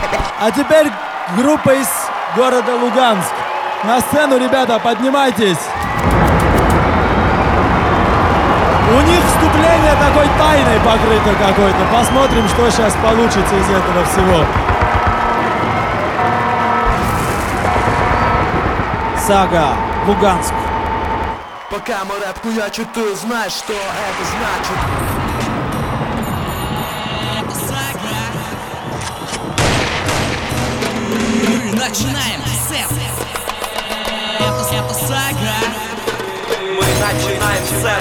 А теперь группа из города Луганск. На сцену, ребята, поднимайтесь. У них вступление такой тайной покрыто какой-то. Посмотрим, что сейчас получится из этого всего. Сага, Луганск. Пока мы рэп хуячит, ты знаешь, что это значит. Мы начинаем сет. Это сага. Мы начинаем сет.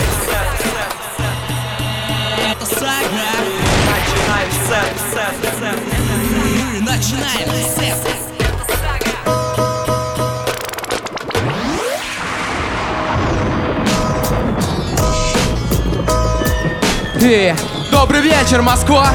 Это сага. Начинаем сет. Мы начинаем сет. Добрый вечер, Москва!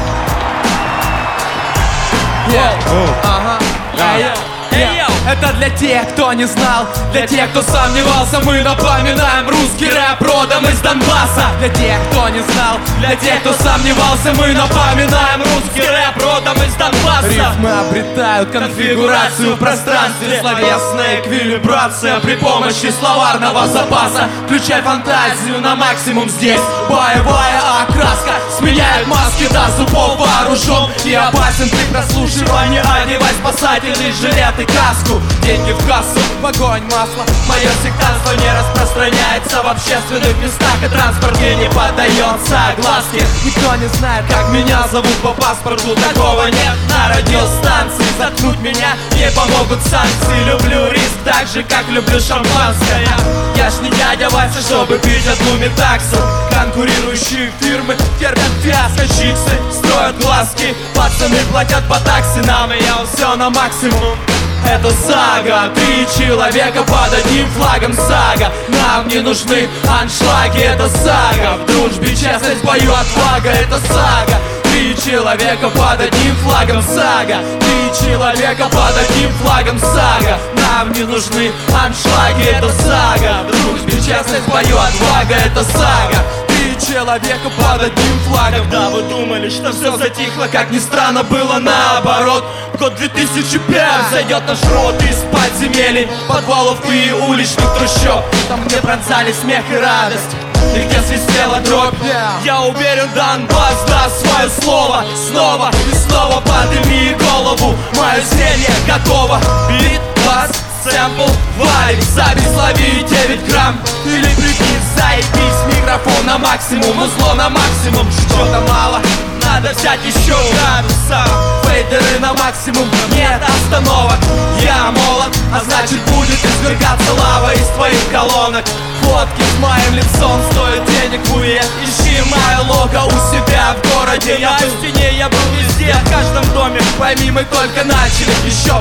Это для тех, кто не знал, для тех, кто сомневался. Мы напоминаем русский рэп родом из Донбасса. Для тех, кто не знал, для тех, кто сомневался. Мы напоминаем русский рэп родом из Донбасса. Рифмы обретают конфигурацию в пространстве. Словесная эквилибрация при помощи словарного запаса. Включай фантазию на максимум здесь. Боевая окраска сменяет маски до зубов. Вооружен и опасен при прослушивании. Одевай спасательный жилет и каску. Деньги в кассу, в огонь, масло. Мое сектантство не распространяется в общественных местах, и транспорте не поддается огласке. Никто не знает, как меня зовут по паспорту. Такого нет на радиостанции. Заткнуть меня не помогут санкции. Люблю риск так же, как люблю шампанское. Я ж не дядя Вася, чтобы пить одну метаксу. Конкурирующие фирмы терпят фиаско. Чиксы строят глазки. Пацаны платят по такси. Нам и я все на максимум. Это сага, 3 человека под одним флагом. Сага, нам не нужны аншлаги. Это сага, в дружбе честность, в бою отвага. Это сага, 3 человека под одним флагом. Сага, 3 человека под одним флагом. Сага, нам не нужны аншлаги. Это сага, в дружбе честность, в бою отвага. Это сага, человека под одним флагом. Да, вы думали, что все затихло, как ни странно, было наоборот. Год 2005, зайдет наш род из подземелий, подвалов и уличных трущоб. Там, где пронзали смех и радость, и где свистела дробь. Я уверен, Донбасс даст свое слово. Снова и снова подними голову. Мое зрение готово. Бит, бас, сэмпл, вайб. Запись лови 9 грамм. Или прикинь, заебись, микрофон на максимум, узло на максимум. Что-то мало, надо взять еще градусов. Фейдеры на максимум, нет остановок. Я молод, а значит будет извергаться лава из твоих колонок. Фотки с моим лицом стоят денег в уезд. Ищи мое лого у себя в городе. Я был в стене, я был везде, в каждом доме. Пойми, мы только начали, еще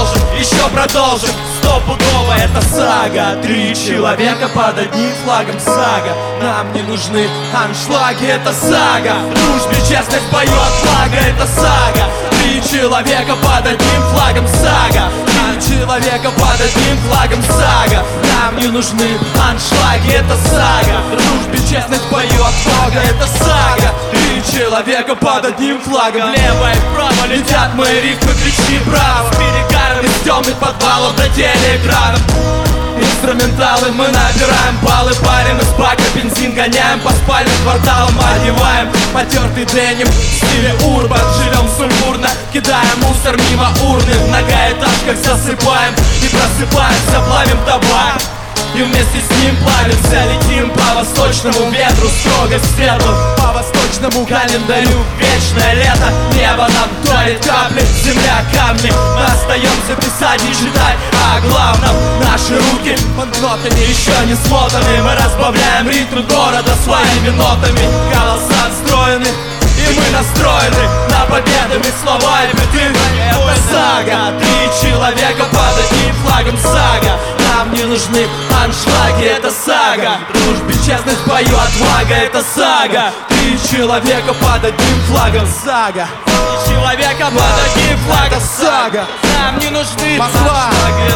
продолжим. Стопудово это сага, 3 человека под одним флагом. Сага, нам не нужны аншлаги. Это сага, в дружбе честность, в бою отвага. Это сага, 3 человека под одним флагом. Сага, 3 человека под одним флагом. Сага, нам не нужны аншлаги. Это сага, в дружбе честность, в бою отвага. Это сага, 3 человека под одним флагом. Влево и вправо летят мои рифмы, кричи браво. С перегаром из темных подвалов до телеэкранов. Инструменталы мы набираем баллы, парим из бака бензин, гоняем по спальным кварталам, одеваем потертый деним в стиле урбан. Живем сумбурно, кидаем мусор мимо урны. В многоэтажках засыпаем и просыпаемся, плавим табак. И вместе с ним плавимся, летим по восточному ветру, строго светлым, по восточному календарю. Вечное лето, небо нам дарит капли, земля камни. Мы остаемся писать и читать о главном. Наши руки банкнотами еще не смотаны. Мы разбавляем ритм города своими нотами. Голоса отстроены, и мы настроены на победами, слова и биты. Это сага, 3 человека под одним флагом. Сага, нам не нужны аншлаги. Это сага, в дружбе честность, в бою отвага. Это сага, 3 человека под одним флагом. Сага, 3 человека под одним флагом. Сага, нам не нужны аншлаги.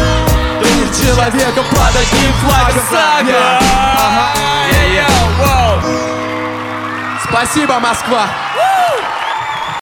3 человека под одним флагом. Сага. Спасибо, Москва.